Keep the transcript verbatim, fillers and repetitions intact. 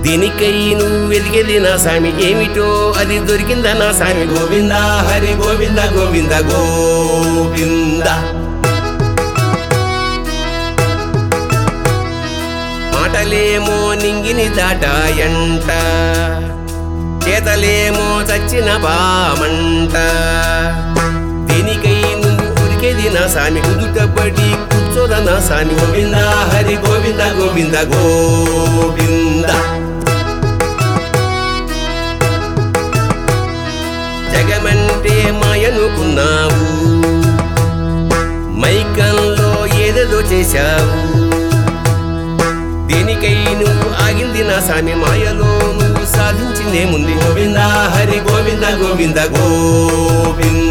దీనికై నువ్వు వెతికేది నా స్వామి ఏమిటో అది దొరికిందా నా స్వామి గోవింద హరి గోవింద గోవింద గోవింద మాటలేమో నింగిని దాటాయంట చేతలేమో చచ్చిన పామంట దీనికై నువ్వు ఉరికేది నా స్వామి కుదుటపడి కూర్చోద నా స్వామి గోవింద హరి గోవింద గోవింద గోవింద జగమంటే మాయనుకున్నావు మైకంలో ఏదేదో చేశావు దీనికై నువ్వు ఆగింది నా స్వామి మాయలో నువ్వు సాధించిందేముంది గోవింద హరి గోవింద గోవింద గోవింద